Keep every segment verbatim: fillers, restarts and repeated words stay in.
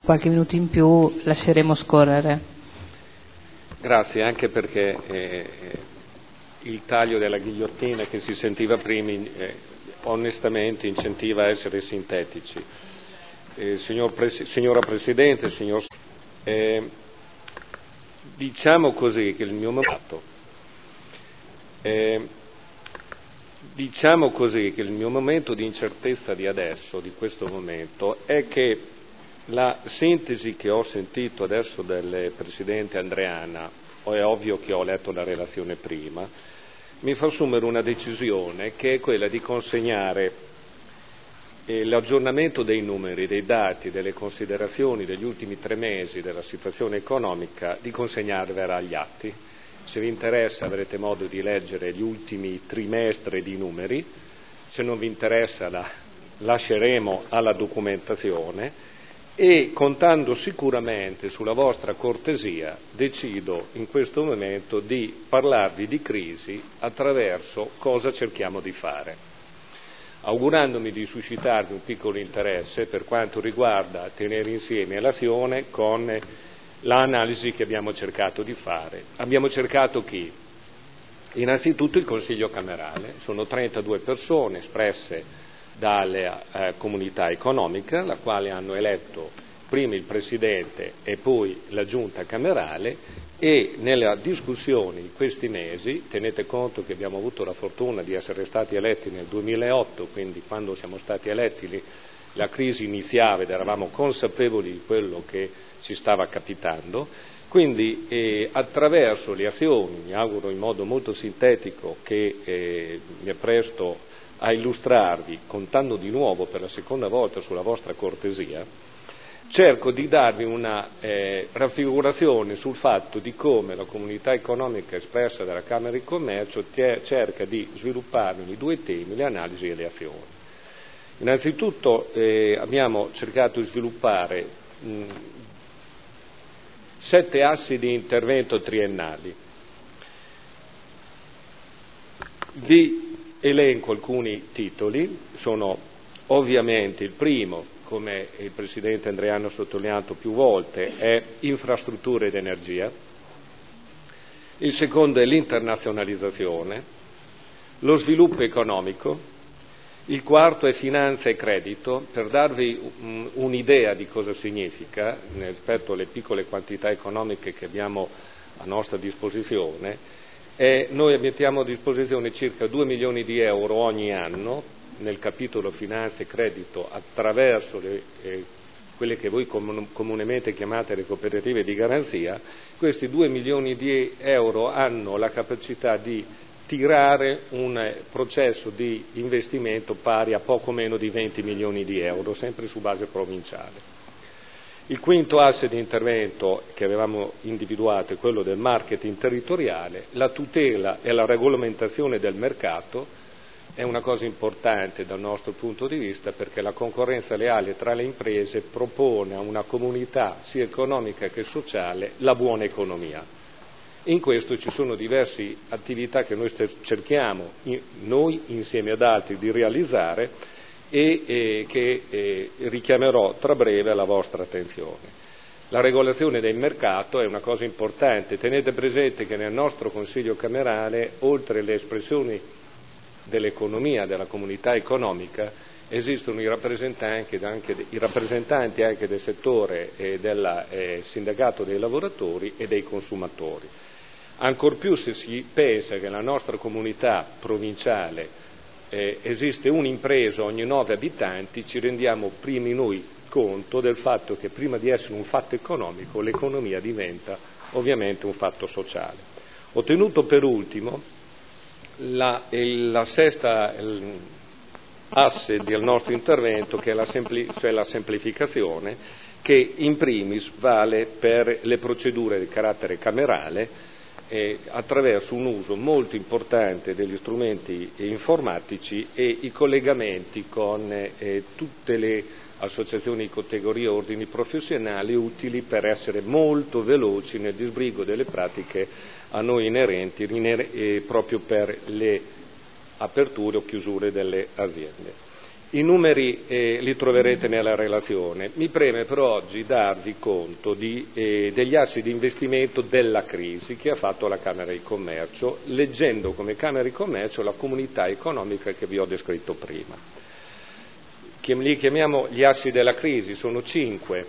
qualche minuto in più lasceremo scorrere. Grazie, anche perché eh, il taglio della ghigliottina che si sentiva prima eh, onestamente incentiva a essere sintetici. Eh, signor Pres- signora Presidente, signor eh, diciamo così che il mio momento eh, diciamo così che il mio momento di incertezza di adesso, di questo momento, è che la sintesi che ho sentito adesso del Presidente Andreana, è ovvio che ho letto la relazione prima, mi fa assumere una decisione che è quella di consegnare eh, l'aggiornamento dei numeri, dei dati, delle considerazioni degli ultimi tre mesi della situazione economica, di consegnarvela agli atti. Se vi interessa avrete modo di leggere gli ultimi trimestri di numeri, se non vi interessa la lasceremo alla documentazione e, contando sicuramente sulla vostra cortesia, decido in questo momento di parlarvi di crisi attraverso cosa cerchiamo di fare, augurandomi di suscitarvi un piccolo interesse per quanto riguarda tenere insieme l'azione con l'analisi che abbiamo cercato di fare. Abbiamo cercato chi? Innanzitutto il Consiglio Camerale, sono trentadue persone espresse dalla eh, comunità economica, la quale hanno eletto prima il Presidente e poi la Giunta Camerale, e nella discussione di questi mesi, tenete conto che abbiamo avuto la fortuna di essere stati eletti nel duemilaotto, quindi quando siamo stati eletti lì, la crisi iniziava ed eravamo consapevoli di quello che ci stava capitando, quindi eh, attraverso le azioni, mi auguro in modo molto sintetico, che eh, mi appresto a illustrarvi, contando di nuovo per la seconda volta sulla vostra cortesia, cerco di darvi una eh, raffigurazione sul fatto di come la comunità economica espressa dalla Camera di Commercio tie- cerca di sviluppare nei due temi le analisi e le azioni. Innanzitutto eh, abbiamo cercato di sviluppare mh, sette assi di intervento triennali. Vi elenco alcuni titoli, sono ovviamente il primo, come il Presidente Andreano ha sottolineato più volte, è infrastrutture ed energia, il secondo è l'internazionalizzazione, lo sviluppo economico, il quarto è finanza e credito. Per darvi un, un'idea di cosa significa, rispetto alle piccole quantità economiche che abbiamo a nostra disposizione, eh, noi mettiamo a disposizione circa due milioni di euro ogni anno nel capitolo finanza e credito attraverso le, eh, quelle che voi com- comunemente chiamate le cooperative di garanzia. Questi due milioni di euro hanno la capacità di tirare un processo di investimento pari a poco meno di venti milioni di euro, sempre su base provinciale. Il quinto asse di intervento che avevamo individuato è quello del marketing territoriale. La tutela e la regolamentazione del mercato è una cosa importante dal nostro punto di vista, perché la concorrenza leale tra le imprese propone a una comunità sia economica che sociale la buona economia. In questo ci sono diverse attività che noi cerchiamo, noi insieme ad altri, di realizzare e eh, che eh, richiamerò tra breve alla vostra attenzione. La regolazione del mercato è una cosa importante. Tenete presente che nel nostro Consiglio Camerale, oltre alle espressioni dell'economia, della comunità economica, esistono i rappresentanti anche, i rappresentanti anche del settore eh, del eh, sindacato dei lavoratori e dei consumatori. Ancor più se si pensa che nella nostra comunità provinciale eh, esiste un'impresa ogni nove abitanti, ci rendiamo primi noi conto del fatto che prima di essere un fatto economico l'economia diventa ovviamente un fatto sociale. Ho tenuto per ultimo la, la sesta il, asse del nostro intervento, che è la, sempli, cioè la semplificazione, che in primis vale per le procedure di carattere camerale, Eh, attraverso un uso molto importante degli strumenti informatici e i collegamenti con eh, tutte le associazioni di categoria e ordini professionali utili per essere molto veloci nel disbrigo delle pratiche a noi inerenti eh, proprio per le aperture o chiusure delle aziende. I numeri eh, li troverete nella relazione. Mi preme per oggi darvi conto di, eh, degli assi di investimento della crisi che ha fatto la Camera di Commercio, leggendo come Camera di Commercio la comunità economica che vi ho descritto prima. Li chiamiamo gli assi della crisi, sono cinque.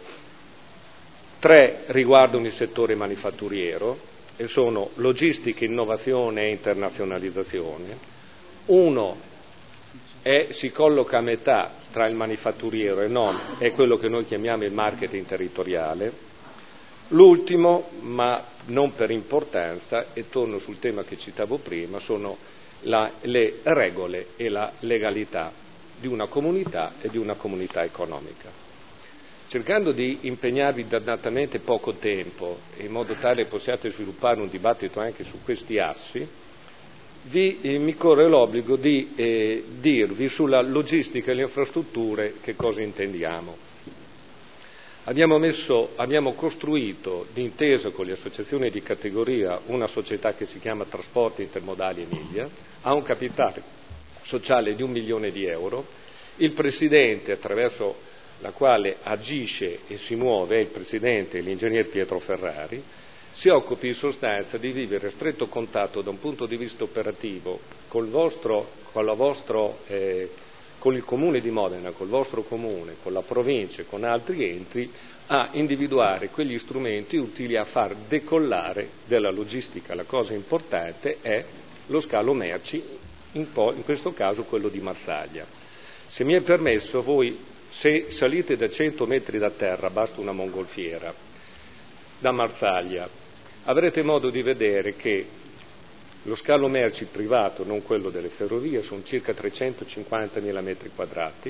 Tre riguardano il settore manifatturiero e sono logistica, innovazione e internazionalizzazione. Uno è, si colloca a metà tra il manifatturiero e non, è quello che noi chiamiamo il marketing territoriale. L'ultimo, ma non per importanza, e torno sul tema che citavo prima, sono la, le regole e la legalità di una comunità e di una comunità economica. Cercando di impegnarvi dannatamente poco tempo, in modo tale che possiate sviluppare un dibattito anche su questi assi, Vi, eh, mi corre l'obbligo di eh, dirvi sulla logistica e le infrastrutture che cosa intendiamo. Abbiamo, messo, abbiamo costruito, d'intesa con le associazioni di categoria, una società che si chiama Trasporti Intermodali Emilia, ha un capitale sociale di un milione di euro. Il presidente, attraverso la quale agisce e si muove, è il presidente, l'ingegner Pietro Ferrari. Si occupi in sostanza di vivere a stretto contatto da un punto di vista operativo col vostro, con, la vostro, eh, con il Comune di Modena, col vostro Comune, con la provincia e con altri enti, a individuare quegli strumenti utili a far decollare della logistica. La cosa importante è lo scalo merci, in, po- in questo caso quello di Marsaglia. Se mi è permesso, voi se salite da cento metri da terra, basta una mongolfiera, da Marsaglia, avrete modo di vedere che lo scalo merci privato, non quello delle ferrovie, sono circa trecentocinquantamila metri quadrati,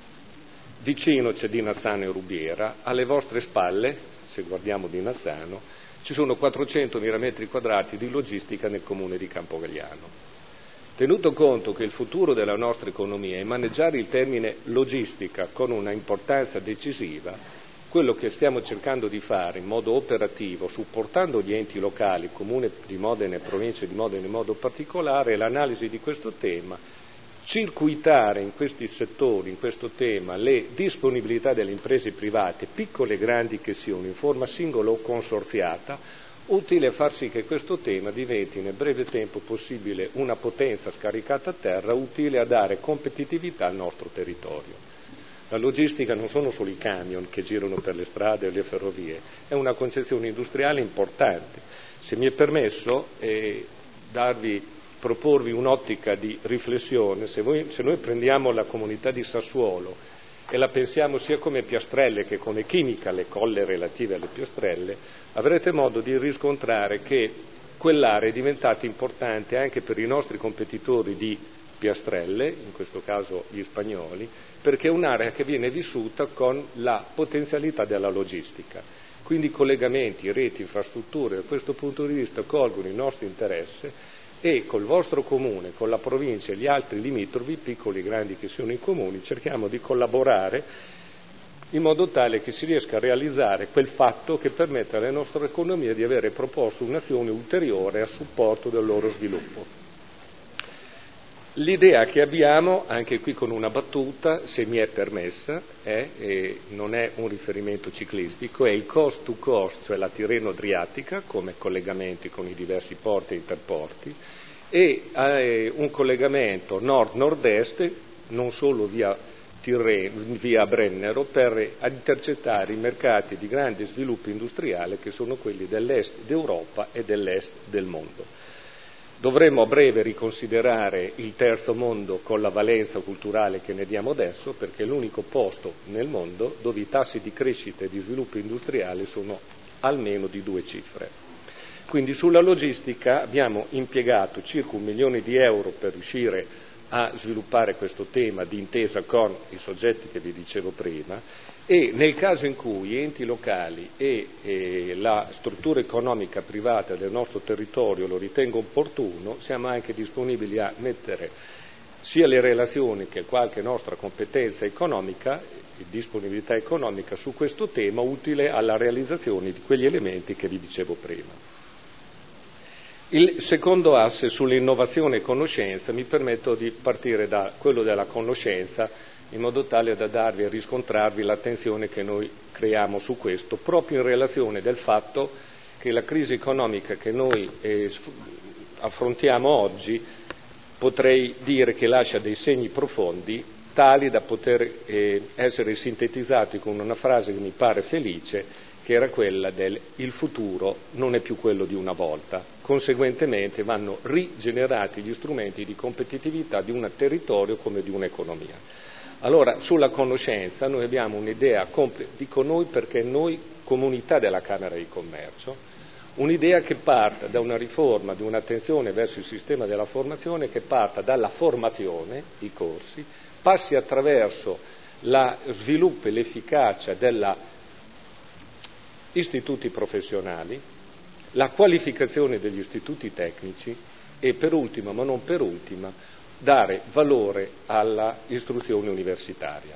vicino c'è Dinazzano e Rubiera, alle vostre spalle, se guardiamo Dinazzano, ci sono quattrocentomila metri quadrati di logistica nel comune di Campogalliano. Tenuto conto che il futuro della nostra economia è maneggiare il termine logistica con una importanza decisiva, quello che stiamo cercando di fare in modo operativo, supportando gli enti locali, Comune di Modena e Provincia di Modena in modo particolare, è l'analisi di questo tema, circuitare in questi settori, in questo tema, le disponibilità delle imprese private, piccole e grandi che siano, in forma singola o consorziata, utile a far sì che questo tema diventi nel breve tempo possibile una potenza scaricata a terra, utile a dare competitività al nostro territorio. La logistica non sono solo i camion che girano per le strade e le ferrovie, è una concezione industriale importante. Se mi è permesso eh, darvi, proporvi un'ottica di riflessione, se, voi, se noi prendiamo la comunità di Sassuolo e la pensiamo sia come piastrelle che come chimica, le colle relative alle piastrelle, avrete modo di riscontrare che quell'area è diventata importante anche per i nostri competitori di piastrelle, in questo caso gli spagnoli, perché è un'area che viene vissuta con la potenzialità della logistica. Quindi collegamenti, reti, infrastrutture, da questo punto di vista colgono il nostro interesse e col vostro comune, con la provincia e gli altri limitrofi, piccoli e grandi che siano i comuni, cerchiamo di collaborare in modo tale che si riesca a realizzare quel fatto che permette alle nostre economie di avere proposto un'azione ulteriore a supporto del loro sviluppo. L'idea che abbiamo, anche qui con una battuta, se mi è permessa, è, e non è un riferimento ciclistico, è il coast to coast, cioè la Tirreno-Adriatica, come collegamenti con i diversi porti e interporti, e eh, un collegamento nord-nord-est, non solo via, Tirreno, via Brennero, per intercettare i mercati di grande sviluppo industriale che sono quelli dell'est d'Europa e dell'est del mondo. Dovremmo a breve riconsiderare il terzo mondo con la valenza culturale che ne diamo adesso, perché è l'unico posto nel mondo dove i tassi di crescita e di sviluppo industriale sono almeno di due cifre. Quindi sulla logistica abbiamo impiegato circa un milione di euro per riuscire a sviluppare questo tema d'intesa con i soggetti che vi dicevo prima, e nel caso in cui enti locali e, e la struttura economica privata del nostro territorio lo ritenga opportuno, siamo anche disponibili a mettere sia le relazioni che qualche nostra competenza economica e disponibilità economica su questo tema, utile alla realizzazione di quegli elementi che vi dicevo prima. Il secondo asse sull'innovazione e conoscenza, mi permetto di partire da quello della conoscenza, in modo tale da darvi e riscontrarvi l'attenzione che noi creiamo su questo, proprio in relazione del fatto che la crisi economica che noi eh, affrontiamo oggi, potrei dire che lascia dei segni profondi, tali da poter eh, essere sintetizzati con una frase che mi pare felice, che era quella del il futuro non è più quello di una volta, conseguentemente vanno rigenerati gli strumenti di competitività di un territorio come di un'economia. Allora, sulla conoscenza noi abbiamo un'idea, comple- dico noi perché noi comunità della Camera di Commercio, un'idea che parta da una riforma, di un'attenzione verso il sistema della formazione, che parta dalla formazione, i corsi, passi attraverso la sviluppo e l'efficacia della istituti professionali, la qualificazione degli istituti tecnici e per ultima, ma non per ultima, dare valore alla istruzione universitaria.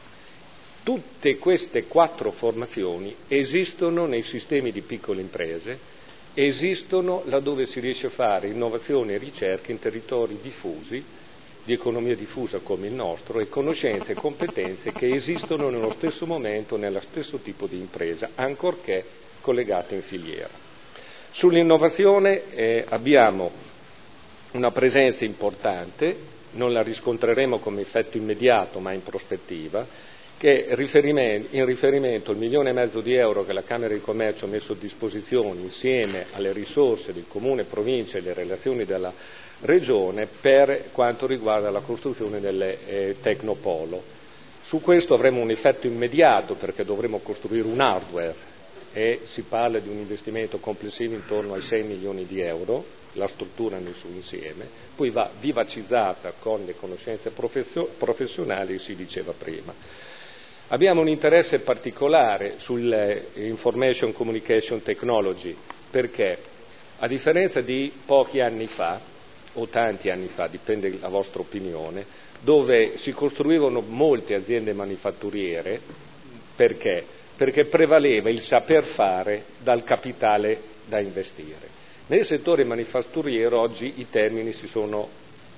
Tutte queste quattro formazioni esistono nei sistemi di piccole imprese, esistono laddove si riesce a fare innovazione e ricerca in territori diffusi, di economia diffusa come il nostro, e conoscenze e competenze che esistono nello stesso momento, nello stesso tipo di impresa, ancorché collegate in filiera. Sull'innovazione eh, abbiamo una presenza importante, non la riscontreremo come effetto immediato ma in prospettiva, che in riferimento al milione e mezzo di euro che la Camera di Commercio ha messo a disposizione insieme alle risorse del Comune, Provincia e le relazioni della Regione per quanto riguarda la costruzione del eh, Tecnopolo. Su questo avremo un effetto immediato perché dovremo costruire un hardware e si parla di un investimento complessivo intorno ai sei milioni di euro, la struttura nel suo insieme, poi va vivacizzata con le conoscenze professio- professionali, si diceva prima. Abbiamo un interesse particolare sull'Information Communication Technology perché, a differenza di pochi anni fa, o tanti anni fa, dipende dalla vostra opinione, dove si costruivano molte aziende manifatturiere, perché? Perché prevaleva il saper fare dal capitale da investire. Nel settore manifatturiero oggi i termini si sono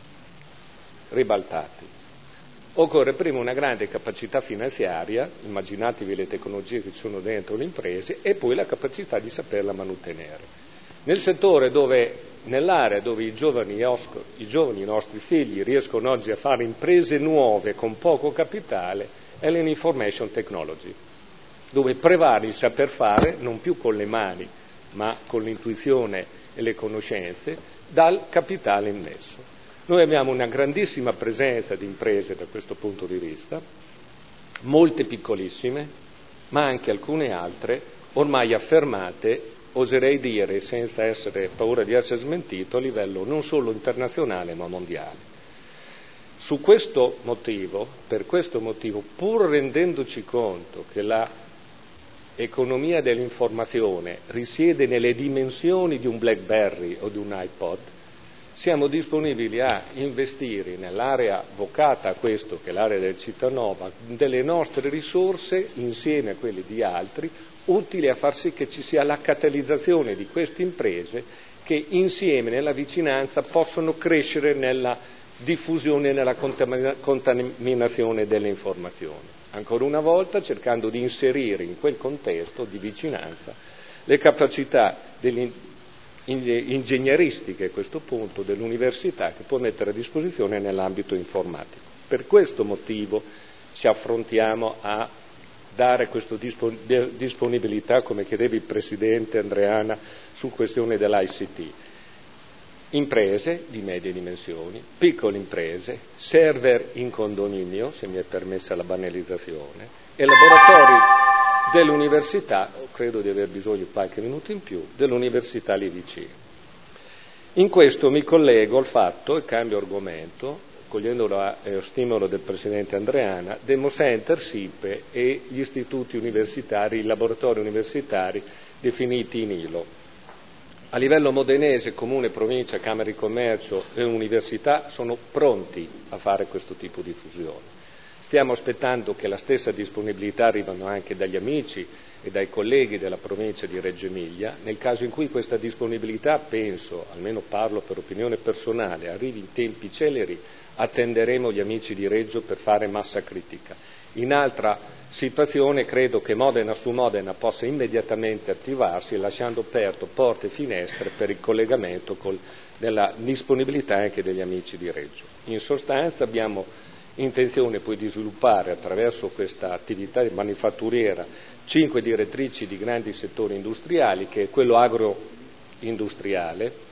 ribaltati. Occorre prima una grande capacità finanziaria, immaginatevi le tecnologie che ci sono dentro le imprese, e poi la capacità di saperla mantenere. Nel settore dove, nell'area dove i giovani, i giovani, i nostri figli riescono oggi a fare imprese nuove con poco capitale, è l'information technology, dove prevale il saper fare, non più con le mani, ma con l'intuizione e le conoscenze, dal capitale immesso. Noi abbiamo una grandissima presenza di imprese da questo punto di vista, molte piccolissime, ma anche alcune altre ormai affermate, oserei dire, senza essere paura di essere smentito, a livello non solo internazionale ma mondiale. Su questo motivo, per questo motivo, pur rendendoci conto che la economia dell'informazione risiede nelle dimensioni di un BlackBerry o di un iPod, siamo disponibili a investire nell'area vocata a questo, che è l'area del Cittadinova, delle nostre risorse insieme a quelle di altri, utili a far sì che ci sia la catalizzazione di queste imprese che insieme nella vicinanza possono crescere nella diffusione e nella contaminazione delle informazioni. Ancora una volta cercando di inserire in quel contesto di vicinanza le capacità degli ingegneristiche a questo punto dell'università che può mettere a disposizione nell'ambito informatico. Per questo motivo ci affrontiamo a dare questa disponibilità, come chiedeva il Presidente Andreana, su questione dell'I C T. Imprese di medie dimensioni, piccole imprese, server in condominio, se mi è permessa la banalizzazione, e laboratori dell'università, credo di aver bisogno di qualche minuto in più, dell'università lì vicino. In questo mi collego al fatto, e cambio argomento, cogliendo lo eh, stimolo del Presidente Andreana, Demo Center, SIPE e gli istituti universitari, i laboratori universitari definiti in I L O. A livello modenese, Comune, Provincia, Camera di Commercio e Università sono pronti a fare questo tipo di fusione. Stiamo aspettando che la stessa disponibilità arrivino anche dagli amici e dai colleghi della provincia di Reggio Emilia. Nel caso in cui questa disponibilità, penso, almeno parlo per opinione personale, arrivi in tempi celeri, attenderemo gli amici di Reggio per fare massa critica. In altra situazione credo che Modena su Modena possa immediatamente attivarsi lasciando aperto porte e finestre per il collegamento col, nella disponibilità anche degli amici di Reggio. In sostanza abbiamo intenzione poi di sviluppare attraverso questa attività manifatturiera cinque direttrici di grandi settori industriali, che è quello agroindustriale.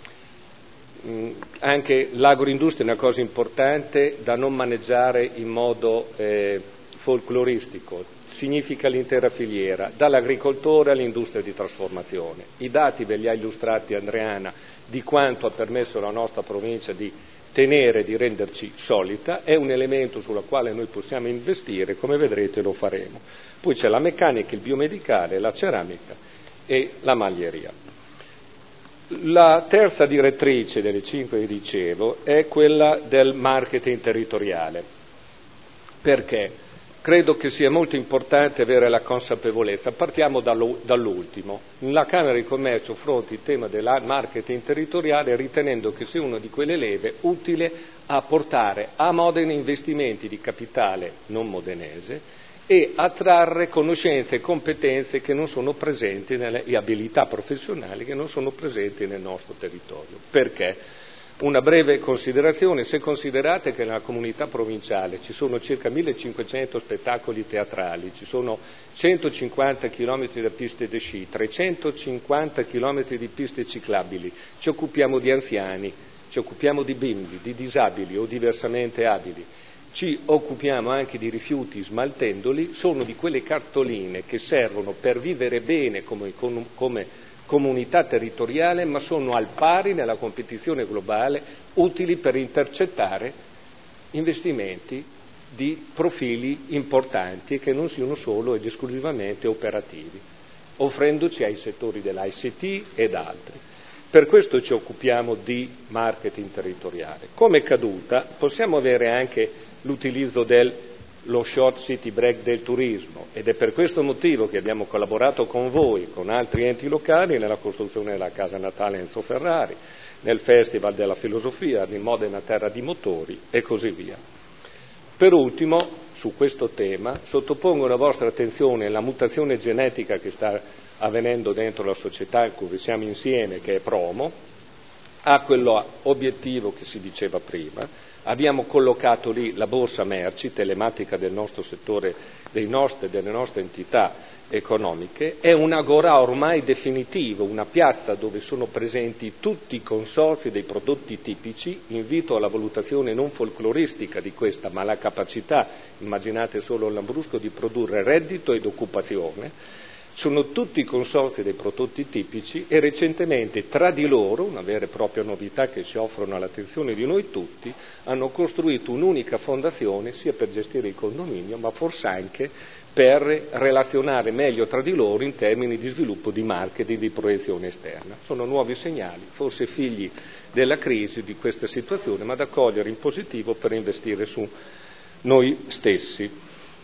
Anche l'agroindustria è una cosa importante da non maneggiare in modo eh, folcloristico, significa l'intera filiera, dall'agricoltore all'industria di trasformazione. I dati ve li ha illustrati Andreana di quanto ha permesso alla nostra provincia di tenere, di renderci solida, è un elemento sulla quale noi possiamo investire, come vedrete lo faremo. Poi c'è la meccanica, il biomedicale, la ceramica e la maglieria. La terza direttrice delle cinque che dicevo è quella del marketing territoriale. Perché? Credo che sia molto importante avere la consapevolezza. Partiamo dall'ultimo. La Camera di Commercio affronta il tema del marketing territoriale ritenendo che sia una di quelle leve utile a portare a Modena investimenti di capitale non modenese e attrarre conoscenze e competenze che non sono presenti nelle, e abilità professionali che non sono presenti nel nostro territorio. Perché? Una breve considerazione: se considerate che nella comunità provinciale ci sono circa millecinquecento spettacoli teatrali, ci sono centocinquanta chilometri di piste di sci, trecentocinquanta chilometri di piste ciclabili, ci occupiamo di anziani, ci occupiamo di bimbi, di disabili o diversamente abili, ci occupiamo anche di rifiuti smaltendoli, sono di quelle cartoline che servono per vivere bene come, come comunità territoriale, ma sono al pari nella competizione globale, utili per intercettare investimenti di profili importanti e che non siano solo ed esclusivamente operativi, offrendoci ai settori dell'I C T ed altri. Per questo ci occupiamo di marketing territoriale. Come caduta possiamo avere anche l'utilizzo del lo short city break del turismo, ed è per questo motivo che abbiamo collaborato con voi, con altri enti locali, nella costruzione della casa natale Enzo Ferrari, nel Festival della Filosofia di Modena Terra di Motori e così via. Per ultimo, su questo tema, sottopongo alla vostra attenzione la mutazione genetica che sta avvenendo dentro la società in cui siamo insieme, che è Promo, ha quello obiettivo che si diceva prima. Abbiamo collocato lì la borsa merci telematica del nostro settore, dei nostri, delle nostre entità economiche. È un agorà ormai definitivo, una piazza dove sono presenti tutti i consorzi dei prodotti tipici. Invito alla valutazione non folcloristica di questa, ma alla capacità, immaginate solo il Lambrusco, di produrre reddito ed occupazione. Sono tutti i consorzi dei prodotti tipici e recentemente tra di loro, una vera e propria novità che ci offrono all'attenzione di noi tutti, hanno costruito un'unica fondazione sia per gestire il condominio ma forse anche per relazionare meglio tra di loro in termini di sviluppo di marketing, di proiezione esterna. Sono nuovi segnali, forse figli della crisi di questa situazione, ma da cogliere in positivo per investire su noi stessi.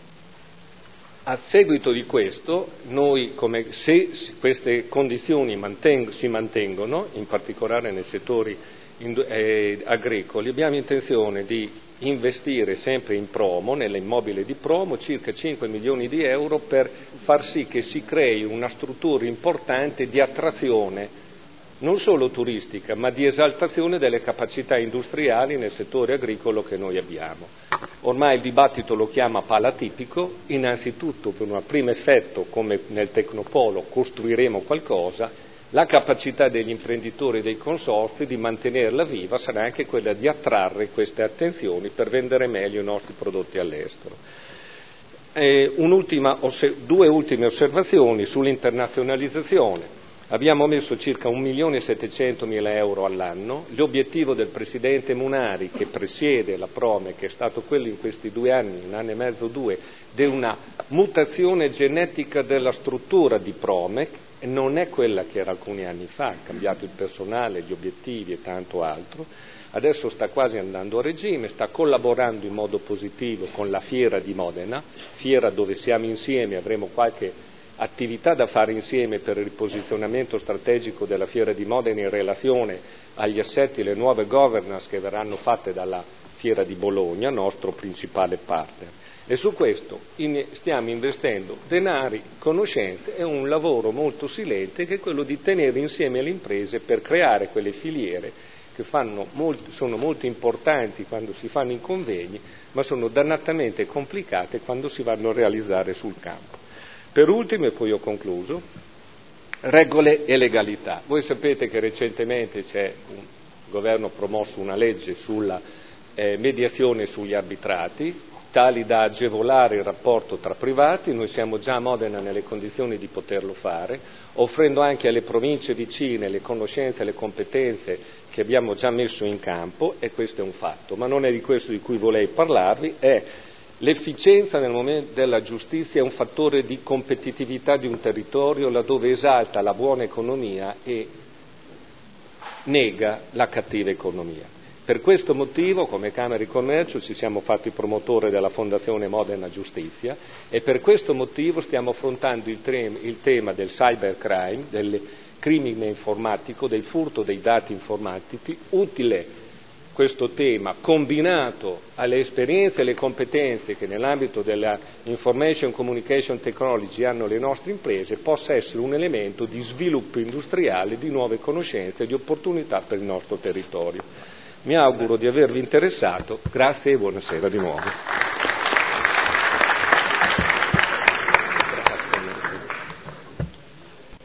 A seguito di questo, noi, come se queste condizioni manteng- si mantengono, in particolare nei settori ind- eh, agricoli, abbiamo intenzione di investire sempre in Promo, nell'immobile di Promo, circa cinque milioni di euro per far sì che si crei una struttura importante di attrazione non solo turistica, ma di esaltazione delle capacità industriali nel settore agricolo che noi abbiamo. Ormai il dibattito lo chiama pala tipico, innanzitutto per un primo effetto, come nel Tecnopolo costruiremo qualcosa, la capacità degli imprenditori e dei consorzi di mantenerla viva sarà anche quella di attrarre queste attenzioni per vendere meglio i nostri prodotti all'estero. Eh, un'ultima, due ultime osservazioni sull'internazionalizzazione. Abbiamo messo circa un milione e settecentomila euro all'anno. L'obiettivo del Presidente Munari, che presiede la Prome, che è stato quello in questi due anni, un anno e mezzo, due, di una mutazione genetica della struttura di Prome, non è quella che era alcuni anni fa, ha cambiato il personale, gli obiettivi e tanto altro. Adesso sta quasi andando a regime, sta collaborando in modo positivo con la Fiera di Modena, fiera dove siamo insieme, avremo qualche attività da fare insieme per il riposizionamento strategico della Fiera di Modena in relazione agli assetti e le nuove governance che verranno fatte dalla Fiera di Bologna, nostro principale partner. E su questo in, stiamo investendo denari, conoscenze e un lavoro molto silente che è quello di tenere insieme le imprese per creare quelle filiere che fanno molto, sono molto importanti quando si fanno i convegni, ma sono dannatamente complicate quando si vanno a realizzare sul campo. Per ultimo, e poi ho concluso, regole e legalità. Voi sapete che recentemente c'è un il governo ha promosso una legge sulla eh, mediazione sugli arbitrati, tali da agevolare il rapporto tra privati. Noi siamo già a Modena nelle condizioni di poterlo fare, offrendo anche alle province vicine le conoscenze e le competenze che abbiamo già messo in campo, e questo è un fatto. Ma non è di questo di cui volevo parlarvi, è l'efficienza nel momento della giustizia è un fattore di competitività di un territorio laddove esalta la buona economia e nega la cattiva economia. Per questo motivo, come Camera di Commercio, ci siamo fatti promotore della Fondazione Modena Giustizia, e per questo motivo stiamo affrontando il, tre- il tema del cybercrime, del crimine informatico, del furto dei dati informatici, utile questo tema combinato alle esperienze e alle competenze che nell'ambito della information communication technology hanno le nostre imprese, possa essere un elemento di sviluppo industriale, di nuove conoscenze e di opportunità per il nostro territorio. Mi auguro di avervi interessato, grazie e buonasera di nuovo.